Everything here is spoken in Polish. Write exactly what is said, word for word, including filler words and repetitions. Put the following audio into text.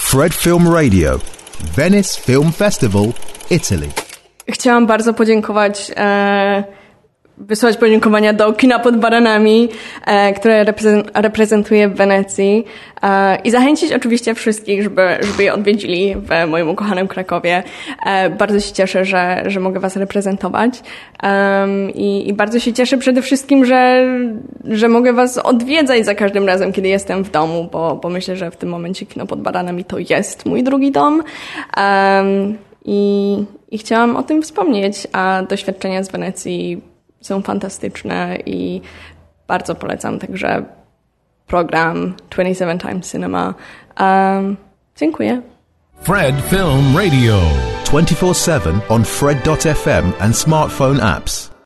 Fred Film Radio, Venice Film Festival, Italy. Chciałam bardzo podziękować, e, wysłać podziękowania do Kina pod Baranami, e, które reprezent, reprezentuje w Wenecji e, i zachęcić oczywiście wszystkich, żeby, żeby je odwiedzili w moim ukochanym Krakowie. E, bardzo się cieszę, że, że mogę was reprezentować e, i, i bardzo się cieszę przede wszystkim, że, że mogę was odwiedzać za każdym razem, kiedy jestem w domu, bo, bo myślę, że w tym momencie Kino pod Baranami to jest mój drugi dom. E, i, I chciałam o tym wspomnieć, a doświadczenia z Wenecji są fantastyczne i bardzo polecam także program twenty-seven Times Cinema. Um, dziękuję. Fred Film Radio twenty-four seven on fred dot f m and smartphone apps.